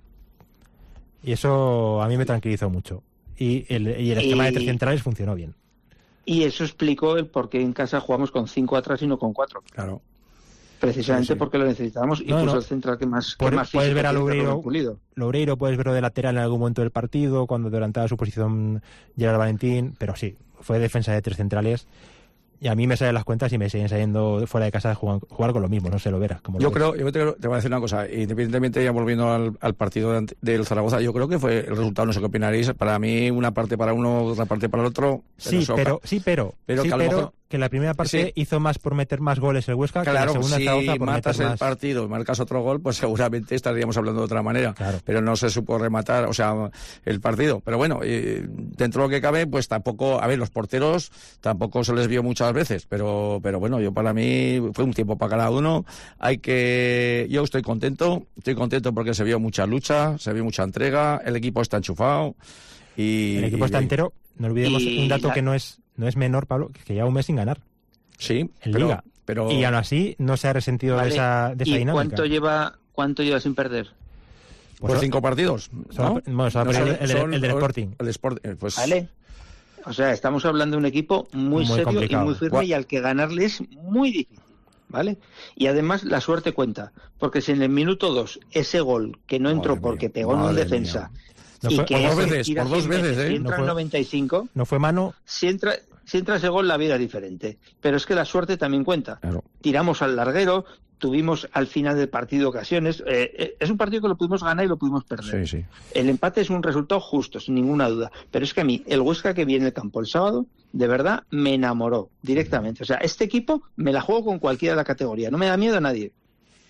[SPEAKER 4] Y eso a mí me tranquilizó mucho. Y el, y el esquema y, de tres centrales funcionó bien.
[SPEAKER 5] Y eso explicó el por qué en casa jugamos con cinco atrás y no con cuatro.
[SPEAKER 2] Claro.
[SPEAKER 5] Precisamente sí, sí. porque lo necesitábamos y
[SPEAKER 4] no,
[SPEAKER 5] puso
[SPEAKER 4] no.
[SPEAKER 5] el central que más,
[SPEAKER 4] Por,
[SPEAKER 5] que más
[SPEAKER 4] puedes ver a
[SPEAKER 5] Loureiro,
[SPEAKER 4] Loureiro, puedes verlo de lateral en algún momento del partido, cuando adelantaba su posición Gerard Valentín, pero sí, fue defensa de tres centrales. Y a mí me salen las cuentas y me siguen saliendo fuera de casa de jugar, jugar con lo mismo, no sé, lo verás. Como
[SPEAKER 2] yo
[SPEAKER 4] lo
[SPEAKER 2] creo, yo te, te voy a decir una cosa, independientemente ya volviendo al, al partido de, del Zaragoza, yo creo que fue el resultado, no sé qué opinaréis, para mí una parte para uno, otra parte para el otro.
[SPEAKER 4] Sí, pero, pero sí, pero,
[SPEAKER 2] pero
[SPEAKER 4] sí,
[SPEAKER 2] que, a lo
[SPEAKER 4] pero
[SPEAKER 2] mejor,
[SPEAKER 4] que la primera parte sí. hizo más por meter más goles el Huesca,
[SPEAKER 2] claro,
[SPEAKER 4] que la segunda
[SPEAKER 2] si
[SPEAKER 4] Zaragoza por
[SPEAKER 2] matas
[SPEAKER 4] meter
[SPEAKER 2] el
[SPEAKER 4] más...
[SPEAKER 2] partido y marcas otro gol, pues seguramente estaríamos hablando de otra manera,
[SPEAKER 4] claro.
[SPEAKER 2] pero no se supo rematar, o sea, el partido. Pero bueno, eh, dentro de lo que cabe, pues tampoco, a ver, los porteros tampoco se les vio muchas veces, pero pero bueno, yo para mí fue un tiempo para cada uno. Hay que, yo estoy contento, estoy contento porque se vio mucha lucha, se vio mucha entrega, el equipo está enchufado y
[SPEAKER 4] el equipo
[SPEAKER 2] y,
[SPEAKER 4] está entero. No olvidemos
[SPEAKER 5] y
[SPEAKER 4] un dato
[SPEAKER 5] la...
[SPEAKER 4] que no es no es menor, Pablo, que lleva un mes sin ganar.
[SPEAKER 2] Sí,
[SPEAKER 4] en
[SPEAKER 2] pero,
[SPEAKER 4] Liga.
[SPEAKER 2] Pero...
[SPEAKER 4] Y aún así no se ha resentido
[SPEAKER 5] vale.
[SPEAKER 4] de esa, de esa
[SPEAKER 5] ¿Y
[SPEAKER 4] dinámica.
[SPEAKER 5] cuánto lleva cuánto lleva sin perder?
[SPEAKER 2] Pues, pues cinco partidos, ¿no?
[SPEAKER 4] Bueno, se va a perder el, el, el, el del Sporting.
[SPEAKER 2] El Sporting, pues...
[SPEAKER 5] Vale. O sea, estamos hablando de un equipo muy, muy serio complicado. y muy firme, y al que ganarle es muy difícil, ¿vale? Y además la suerte cuenta, porque si en el minuto dos ese gol que no entró
[SPEAKER 2] madre
[SPEAKER 5] porque
[SPEAKER 2] mía,
[SPEAKER 5] pegó en un defensa
[SPEAKER 2] no
[SPEAKER 5] y
[SPEAKER 2] fue,
[SPEAKER 5] que
[SPEAKER 2] por dos veces, por dos veces,
[SPEAKER 5] veces,
[SPEAKER 2] ¿eh?
[SPEAKER 5] si entra
[SPEAKER 4] no fue,
[SPEAKER 5] en noventa y cinco,
[SPEAKER 4] no fue mano.
[SPEAKER 5] Si entra, si entra ese gol la vida es diferente, pero es que la suerte también cuenta.
[SPEAKER 2] Claro.
[SPEAKER 5] Tiramos al larguero, tuvimos al final del partido ocasiones. Eh, eh, es un partido que lo pudimos ganar y lo pudimos perder.
[SPEAKER 2] Sí, sí.
[SPEAKER 5] El empate es un resultado justo, sin ninguna duda. Pero es que a mí, el Huesca que vi en el campo el sábado, de verdad me enamoró directamente. O sea, este equipo me la juego con cualquiera de la categoría. No me da miedo a nadie.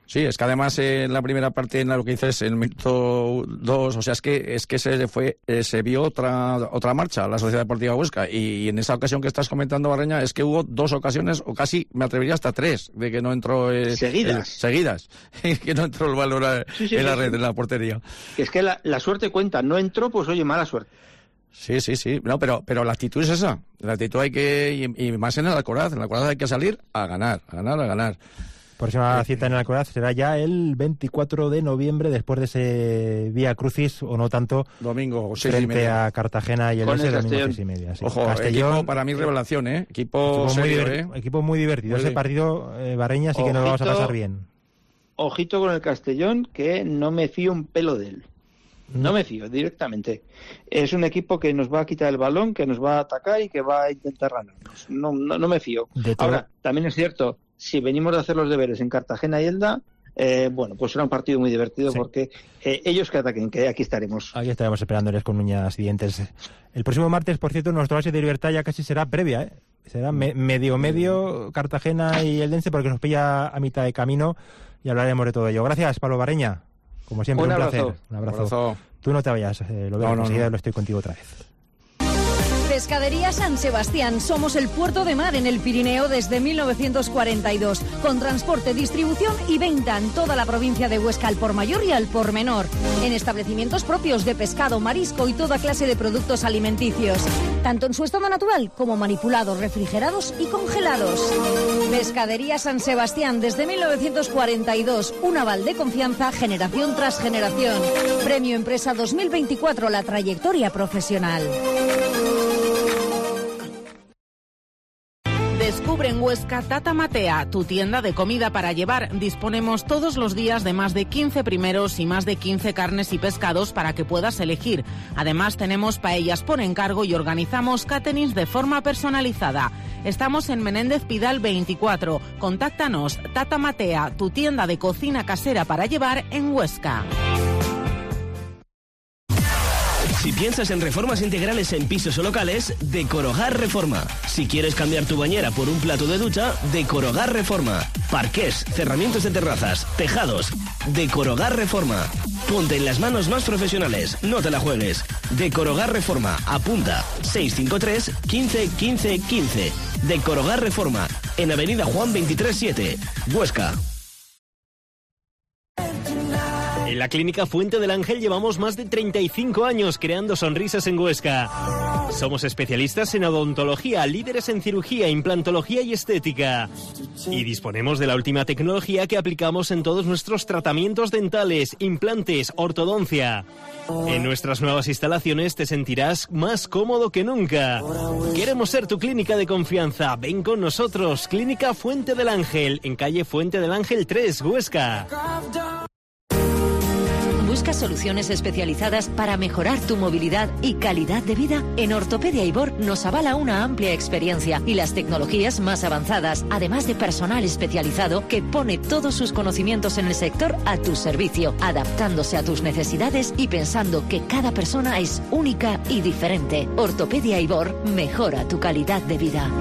[SPEAKER 2] Sí, es que además eh, en la primera parte, en lo que dices, en el minuto dos, o sea, es que es que se fue, eh, se vio otra otra marcha, la Sociedad Deportiva Huesca, y, y en esa ocasión que estás comentando, Barreña, es que hubo dos ocasiones, o casi, me atrevería hasta tres, de que no entró... Eh,
[SPEAKER 5] seguidas.
[SPEAKER 2] El, seguidas, que no entró el balón a, sí, sí, en la sí, red, sí. en la portería.
[SPEAKER 5] Que es que la, la suerte cuenta, no entró, pues oye, mala suerte.
[SPEAKER 2] Sí, sí, sí, no, pero pero la actitud es esa, la actitud hay que, y, y más en el Alcoraz, en el Alcoraz hay que salir a ganar, a ganar, a ganar.
[SPEAKER 4] Próxima cita en el Alcoraz será ya el veinticuatro de noviembre, después de ese Vía Crucis, o no tanto,
[SPEAKER 2] domingo seis
[SPEAKER 4] frente
[SPEAKER 2] y media.
[SPEAKER 4] a Cartagena y el Elche, domingo seis y media. Sí.
[SPEAKER 2] Ojo, Castellón, equipo para mí revelación, ¿eh? Equipo,
[SPEAKER 4] equipo,
[SPEAKER 2] serio,
[SPEAKER 4] muy,
[SPEAKER 2] ¿eh?
[SPEAKER 4] equipo muy divertido. Muy ese partido, eh, Barreña, sí que nos lo vamos a pasar bien.
[SPEAKER 5] Ojito con el Castellón, que no me fío un pelo de él. No me fío, directamente. Es un equipo que nos va a quitar el balón, que nos va a atacar y que va a intentar ganarnos. No, no, no me fío. Ahora, también es cierto, si venimos de hacer los deberes en Cartagena y Elda, eh, bueno, pues será un partido muy divertido, sí. porque eh, ellos que ataquen, que aquí estaremos.
[SPEAKER 4] Aquí estaremos esperándoles con uñas y dientes. El próximo martes, por cierto, nuestro base de libertad ya casi será previa, ¿eh? Será me medio medio Cartagena y Eldense, porque nos pilla a mitad de camino y hablaremos de todo ello. Gracias, Pablo Barreña. Como siempre, un, un placer. Un abrazo. Un abrazo. Tú no te vayas, eh, lo veo, no, no, no. Lo estoy contigo otra vez.
[SPEAKER 13] Pescadería San Sebastián. Somos el puerto de mar en el Pirineo desde mil novecientos cuarenta y dos, con transporte, distribución y venta en toda la provincia de Huesca al por mayor y al por menor, en establecimientos propios de pescado, marisco y toda clase de productos alimenticios, tanto en su estado natural como manipulados, refrigerados y congelados. Pescadería San Sebastián desde mil novecientos cuarenta y dos, un aval de confianza generación tras generación. Premio Empresa dos mil veinticuatro, la trayectoria profesional.
[SPEAKER 14] Descubre en Huesca Tata Matea, tu tienda de comida para llevar. Disponemos todos los días de más de quince primeros y más de quince carnes y pescados para que puedas elegir. Además, tenemos paellas por encargo y organizamos caterings de forma personalizada. Estamos en Menéndez Pidal veinticuatro. Contáctanos. Tata Matea, tu tienda de cocina casera para llevar en Huesca.
[SPEAKER 10] Si piensas en reformas integrales en pisos o locales, Decorogar Reforma. Si quieres cambiar tu bañera por un plato de ducha, Decorogar Reforma. Parqués, cerramientos de terrazas, tejados. Decorogar Reforma. Ponte en las manos más profesionales, no te la juegues. Decorogar Reforma. Apunta seis cinco tres, quince, quince, quince. Decorogar Reforma. En Avenida Juan veintitrés siete, Huesca.
[SPEAKER 7] En la Clínica Fuente del Ángel llevamos más de treinta y cinco años creando sonrisas en Huesca. Somos especialistas en odontología, líderes en cirugía, implantología y estética. Y disponemos de la última tecnología que aplicamos en todos nuestros tratamientos dentales, implantes, ortodoncia. En nuestras nuevas instalaciones te sentirás más cómodo que nunca. Queremos ser tu clínica de confianza. Ven con nosotros. Clínica Fuente del Ángel, en calle Fuente del Ángel tres, Huesca.
[SPEAKER 6] ¿Buscas soluciones especializadas para mejorar tu movilidad y calidad de vida? En Ortopedia Ibor nos avala una amplia experiencia y las tecnologías más avanzadas, además de personal especializado que pone todos sus conocimientos en el sector a tu servicio, adaptándose a tus necesidades y pensando que cada persona es única y diferente. Ortopedia Ibor mejora tu calidad de vida.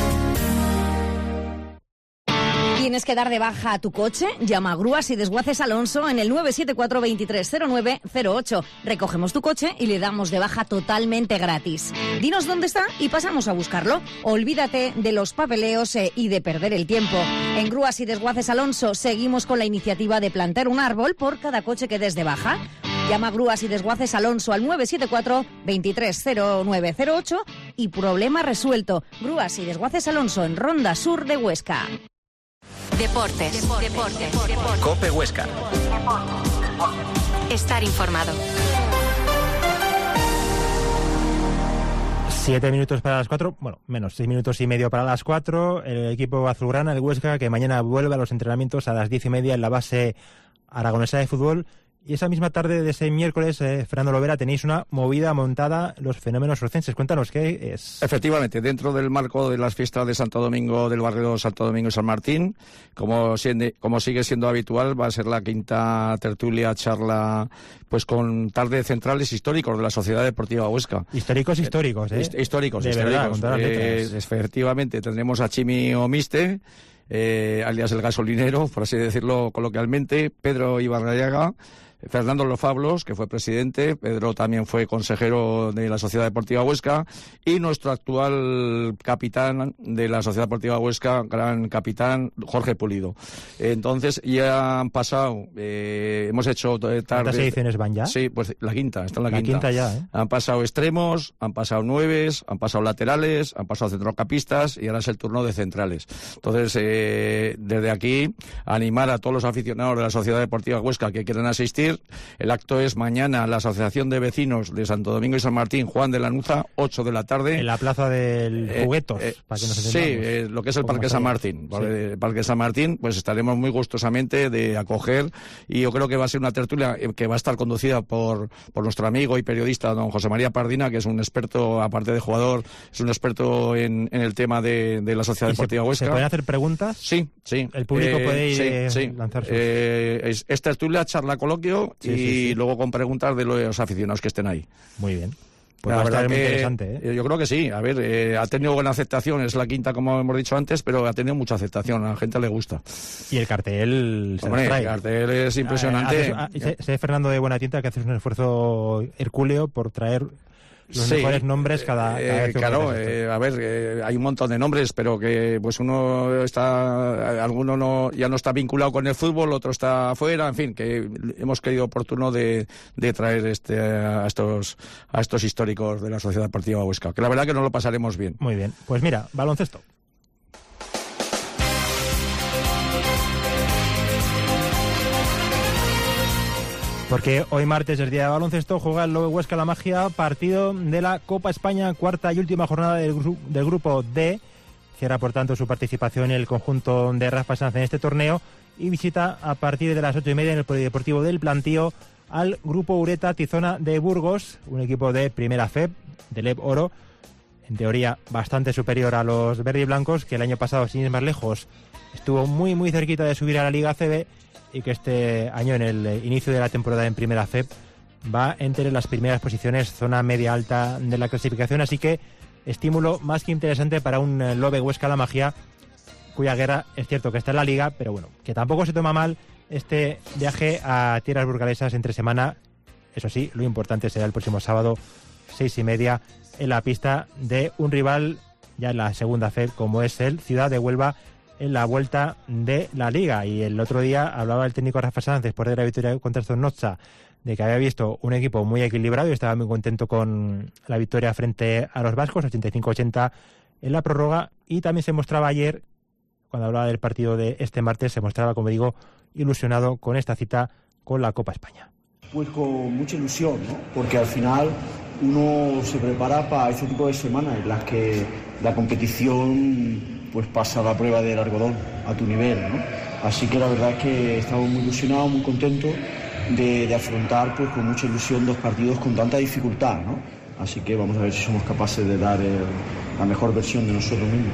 [SPEAKER 13] ¿Tienes que dar de baja a tu coche? Llama a Grúas y Desguaces Alonso en el nueve siete cuatro, veintitrés cero nueve cero ocho. Recogemos tu coche y le damos de baja totalmente gratis. Dinos dónde está y pasamos a buscarlo. Olvídate de los papeleos eh, y de perder el tiempo. En Grúas y Desguaces Alonso seguimos con la iniciativa de plantar un árbol por cada coche que des de baja. Llama a Grúas y Desguaces Alonso al nueve siete cuatro, veintitrés cero nueve cero ocho y problema resuelto. Grúas y Desguaces Alonso en Ronda Sur de Huesca.
[SPEAKER 3] Deportes. Deportes. Deportes. Deportes.
[SPEAKER 9] Cope Huesca.
[SPEAKER 3] Estar informado.
[SPEAKER 4] Siete minutos para las cuatro, bueno, menos, seis minutos y medio para las cuatro. El equipo azulgrana, el Huesca, que mañana vuelve a los entrenamientos a las diez y media en la base aragonesa de fútbol. Y esa misma tarde de ese miércoles, eh, Fernando Lovera, tenéis una movida montada, los fenómenos rocenses. Cuéntanos, ¿qué es?
[SPEAKER 2] Efectivamente, dentro del marco de las fiestas de Santo Domingo, del barrio Santo Domingo y San Martín, como, siende, como sigue siendo habitual, va a ser la quinta tertulia, charla, pues con tarde centrales históricos de la Sociedad Deportiva Huesca.
[SPEAKER 4] Históricos, históricos, ¿eh?
[SPEAKER 2] Históricos,
[SPEAKER 4] de
[SPEAKER 2] históricos.
[SPEAKER 4] Verdad, con todas las letras.
[SPEAKER 2] Eh, efectivamente, tendremos a Chimi Omiste, eh, alias el gasolinero, por así decirlo coloquialmente, Pedro Ibarrayaga, Fernando Lofablos, que fue presidente, Pedro también fue consejero de la Sociedad Deportiva Huesca, y nuestro actual capitán de la Sociedad Deportiva Huesca, gran capitán, Jorge Pulido. Entonces, ya han pasado, eh, hemos hecho tarde...
[SPEAKER 4] ¿Cuántas ediciones van ya?
[SPEAKER 2] Sí, pues la quinta, está en la,
[SPEAKER 4] la
[SPEAKER 2] quinta.
[SPEAKER 4] quinta ya, ¿eh?
[SPEAKER 2] Han pasado extremos, han pasado nueves, han pasado laterales, han pasado centrocampistas y ahora es el turno de centrales. Entonces, eh, desde aquí, animar a todos los aficionados de la Sociedad Deportiva Huesca que quieran asistir. El acto es mañana en la Asociación de Vecinos de Santo Domingo y San Martín, Juan de Lanuza, ocho de la tarde.
[SPEAKER 4] En la plaza del
[SPEAKER 2] eh,
[SPEAKER 4] Juguetos,
[SPEAKER 2] eh,
[SPEAKER 4] para que nos
[SPEAKER 2] Sí, eh, lo que es el Parque San Martín. Sí. El Parque San Martín, pues estaremos muy gustosamente de acoger, y yo creo que va a ser una tertulia que va a estar conducida por, por nuestro amigo y periodista don José María Pardina, que es un experto, aparte de jugador, es un experto en, en el tema de, de la Sociedad Deportiva
[SPEAKER 4] se,
[SPEAKER 2] Huesca.
[SPEAKER 4] ¿Se pueden hacer preguntas?
[SPEAKER 2] Sí, sí.
[SPEAKER 4] El público
[SPEAKER 2] eh,
[SPEAKER 4] puede ir
[SPEAKER 2] sí,
[SPEAKER 4] eh,
[SPEAKER 2] sí.
[SPEAKER 4] lanzar sus...
[SPEAKER 2] Eh, es, es tertulia, charla, coloquio, sí, y sí, sí. luego con preguntas de los aficionados que estén ahí.
[SPEAKER 4] Muy bien. Pues
[SPEAKER 2] la
[SPEAKER 4] va a
[SPEAKER 2] verdad
[SPEAKER 4] estar muy
[SPEAKER 2] que,
[SPEAKER 4] interesante, ¿eh?
[SPEAKER 2] Yo creo que sí. A ver, eh, ha tenido buena aceptación. Es la quinta, como hemos dicho antes, pero ha tenido mucha aceptación. A la gente le gusta.
[SPEAKER 4] Y el cartel se
[SPEAKER 2] Hombre,
[SPEAKER 4] nos trae.
[SPEAKER 2] El cartel es impresionante.
[SPEAKER 4] Ah, sé, sé Fernando de Buenatinta que hace un esfuerzo hercúleo por traer los
[SPEAKER 2] sí,
[SPEAKER 4] mejores nombres cada, cada
[SPEAKER 2] eh,
[SPEAKER 4] vez que
[SPEAKER 2] claro, eh, a ver, eh, hay un montón de nombres, pero que pues uno está, alguno no, ya no está vinculado con el fútbol, otro está afuera, en fin, que hemos creído oportuno de, de traer este a estos a estos históricos de la Sociedad Deportiva Huesca, que la verdad que nos lo pasaremos bien.
[SPEAKER 4] Muy bien, pues mira, baloncesto. Porque hoy martes es día de baloncesto, juega el Lobe Huesca La Magia, partido de la Copa España, cuarta y última jornada del, gru- del grupo D. Cierra, por tanto, su participación en el conjunto de Rafa Sanz en este torneo y visita a partir de las ocho y media en el Polideportivo del Plantío al grupo Ureta Tizona de Burgos, un equipo de primera F E P, de L E B Oro, en teoría bastante superior a los verde y blancos, que el año pasado, sin ir más lejos, estuvo muy muy cerquita de subir a la Liga C B, y que este año, en el inicio de la temporada en primera F E P, va entre las primeras posiciones, zona media-alta de la clasificación, así que estímulo más que interesante para un Lobe Huesca La Magia, cuya guerra es cierto que está en la Liga, pero bueno, que tampoco se toma mal este viaje a tierras burgalesas entre semana. Eso sí, lo importante será el próximo sábado, seis y media, en la pista de un rival ya en la segunda F E P, como es el Ciudad de Huelva, en la vuelta de la Liga. Y el otro día hablaba el técnico Rafa Sanz, después de la victoria contra Zornotza, de que había visto un equipo muy equilibrado y estaba muy contento con la victoria frente a los vascos, ochenta y cinco ochenta en la prórroga, y también se mostraba ayer, cuando hablaba del partido de este martes, se mostraba, como digo, ilusionado con esta cita con la Copa España.
[SPEAKER 15] Pues con mucha ilusión, ¿no? Porque al final uno se prepara para este tipo de semanas en las que la competición pues pasa la prueba del algodón a tu nivel, ¿no? Así que la verdad es que estamos muy ilusionados, muy contentos de, de afrontar pues con mucha ilusión dos partidos con tanta dificultad, ¿no? Así que vamos a ver si somos capaces de dar el, la mejor versión de nosotros mismos.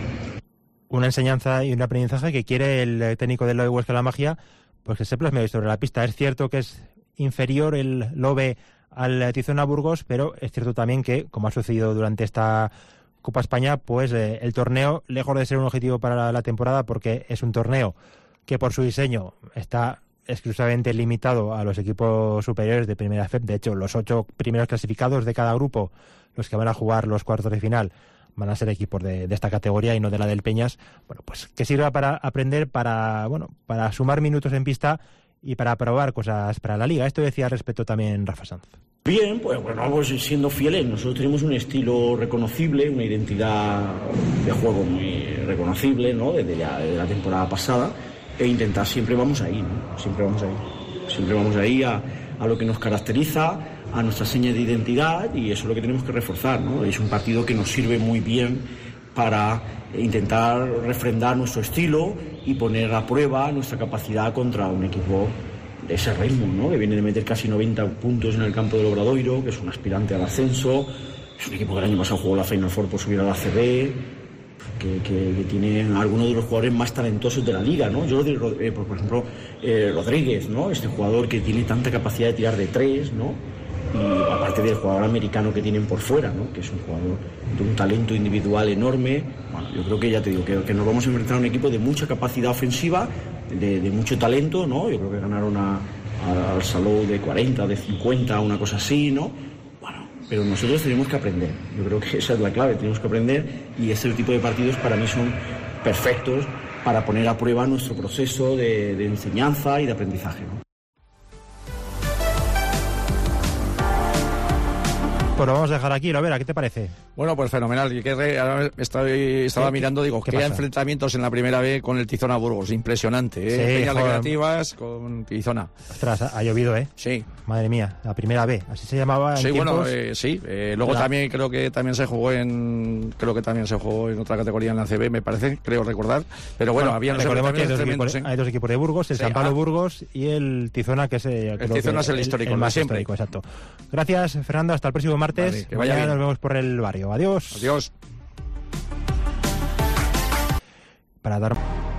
[SPEAKER 15] Una
[SPEAKER 4] enseñanza y un aprendizaje que quiere el técnico del Lobe Huesca La Magia, pues que se plasme sobre la pista. Es cierto que es inferior el Lobe al Tizona Burgos, pero es cierto también que, como ha sucedido durante esta Copa España, pues eh, el torneo, lejos de ser un objetivo para la, la temporada, porque es un torneo que por su diseño está exclusivamente limitado a los equipos superiores de primera F E P. De hecho, los ocho primeros clasificados de cada grupo, los que van a jugar los cuartos de final, van a ser equipos de, de esta categoría y no de la del Peñas. Bueno, pues que sirva para aprender, para bueno, para sumar minutos en pista y para probar cosas para la Liga. Esto decía al respecto también Rafa Sanz.
[SPEAKER 15] Bien, pues bueno, pues siendo fieles, nosotros tenemos un estilo reconocible, una identidad de juego muy reconocible, ¿no? Desde la, desde la temporada pasada, e intentar siempre vamos ahí, ¿no? Siempre vamos ahí, siempre vamos ahí a, a lo que nos caracteriza, a nuestra seña de identidad, y eso es lo que tenemos que reforzar, ¿no? Es un partido que nos sirve muy bien para intentar refrendar nuestro estilo y poner a prueba nuestra capacidad contra un equipo de ese ritmo, ¿no? Que viene de meter casi noventa puntos en el campo del Obradoiro, que es un aspirante al ascenso, es un equipo que el año pasado jugó la Final Four por subir a la A C B, que, que, que tiene algunos de los jugadores más talentosos de la liga, ¿no? Yo, eh, por, por ejemplo, eh, Rodríguez, ¿no? Este jugador que tiene tanta capacidad de tirar de tres, ¿no? Y aparte del jugador americano que tienen por fuera, ¿no? Que es un jugador de un talento individual enorme. Bueno, yo creo que ya te digo que, que nos vamos a enfrentar a un equipo de mucha capacidad ofensiva, de, de mucho talento, ¿no? Yo creo que ganaron a, a, al Salou de cuarenta, de cincuenta, una cosa así, ¿no? Bueno, pero nosotros tenemos que aprender. Yo creo que esa es la clave, tenemos que aprender, y este tipo de partidos para mí son perfectos para poner a prueba nuestro proceso de, de enseñanza y de aprendizaje, ¿no?
[SPEAKER 4] Pues lo vamos a dejar aquí, a ver, ¿a qué te parece?
[SPEAKER 2] Bueno, pues fenomenal. Y que re, ahora estoy, estaba
[SPEAKER 4] ¿Qué,
[SPEAKER 2] mirando, digo,
[SPEAKER 4] qué
[SPEAKER 2] qué
[SPEAKER 4] pasa?
[SPEAKER 2] enfrentamientos en la primera B con el Tizona Burgos. Impresionante, ¿eh?
[SPEAKER 4] Sí,
[SPEAKER 2] Peñas
[SPEAKER 4] joder.
[SPEAKER 2] Recreativas con Tizona.
[SPEAKER 4] Ostras, ha, ha llovido, ¿eh?
[SPEAKER 2] Sí.
[SPEAKER 4] Madre mía, la primera B, así se llamaba en
[SPEAKER 2] Sí,
[SPEAKER 4] tiempos...
[SPEAKER 2] bueno, eh, sí. Eh, luego
[SPEAKER 4] Era-
[SPEAKER 2] también creo que también se jugó en, creo que también se jugó en otra categoría en la C B, me parece, creo recordar. Pero bueno, había unos
[SPEAKER 4] recordemos que hay dos,
[SPEAKER 2] enfrentamientos
[SPEAKER 4] equipos,
[SPEAKER 2] tremendos, ¿eh?
[SPEAKER 4] hay dos equipos de Burgos, el
[SPEAKER 2] Sí,
[SPEAKER 4] San Pablo
[SPEAKER 2] ah.
[SPEAKER 4] Burgos y el Tizona, que es el, creo
[SPEAKER 2] Tizona
[SPEAKER 4] que
[SPEAKER 2] es el histórico,
[SPEAKER 4] el
[SPEAKER 2] el de
[SPEAKER 4] más
[SPEAKER 2] siempre.
[SPEAKER 4] histórico, exacto. Gracias, Fernando, hasta el próximo martes.
[SPEAKER 2] Vale, que vaya
[SPEAKER 4] Mañana
[SPEAKER 2] bien.
[SPEAKER 4] nos vemos por el barrio. Adiós.
[SPEAKER 2] Adiós.
[SPEAKER 4] Para dar...